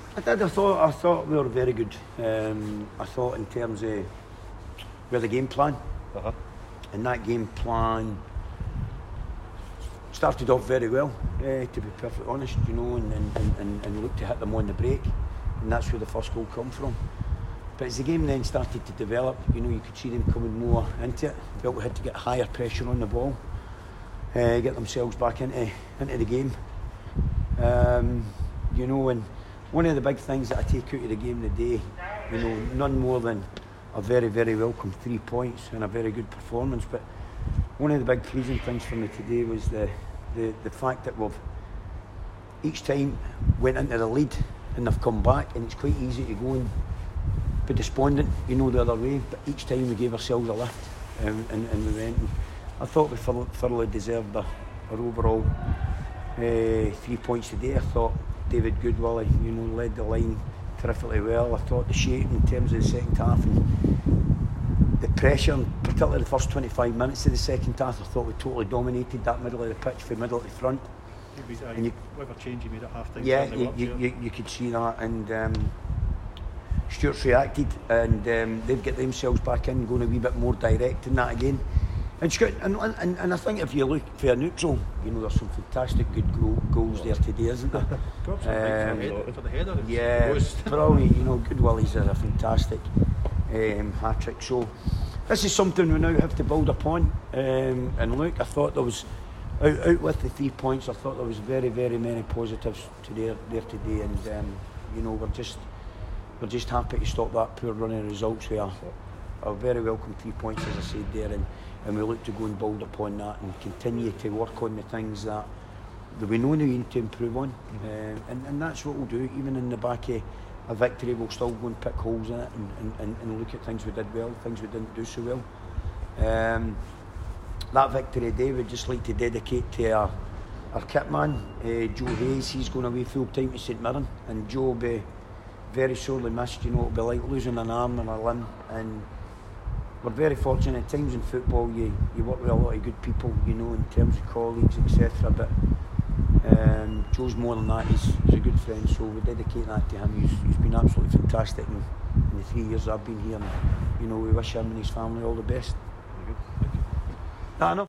I did. I thought we were very good. I thought in terms of with the game plan, and that game plan started off very well. To be perfectly honest, you know, and looked to hit them on the break, and that's where the first goal come from. But as the game then started to develop, you know, you could see them coming more into it. Felt we had to get higher pressure on the ball, get themselves back into the game. You know, and one of the big things that I take out of the game today, you know, none more than a very, very welcome 3 points and a very good performance. But one of the big pleasing things for me today was the fact that we've each time went into the lead and they've come back, and it's quite easy to go and be despondent, you know, the other way. But each time we gave ourselves a lift, and we went. And I thought we thoroughly deserved our overall 3 points today. I thought David Goodwillie, you know, led the line terrifically well. I thought the shape in terms of the second half and the pressure, and particularly the first 25 minutes of the second half, I thought we totally dominated that middle of the pitch from middle to front. Whatever change you made at half time. Yeah, you could see that, and Stuart's reacted, and they've got themselves back in, going a wee bit more direct in that again. And I think if you look for a neutral, you know, there's some fantastic good goals there today, isn't there? For the header. Yeah, probably, you know, Goodwillie's is a fantastic hat-trick. So this is something we now have to build upon. And look, I thought there was, out with the 3 points, I thought there was very, very many positives there today. And, you know, we're just happy to stop that poor running of results with a very welcome 3 points, as I said there, and we look to go and build upon that and continue to work on the things that we know we need to improve on, and that's what we'll do. Even in the back of a victory, we'll still go and pick holes in it and look at things we did well, things we didn't do so well. That victory today, we'd just like to dedicate to our kit man, Joe Hayes. He's going away full time to St Mirren, and Joe will be very sorely missed. You know, it'll be like losing an arm and a limb, and we're very fortunate at times in football. You work with a lot of good people, you know, in terms of colleagues, etc. But Joe's more than that. He's a good friend, so we dedicate that to him. He's been absolutely fantastic in the 3 years I've been here. And, you know, we wish him and his family all the best. Very good. Thank you. I know.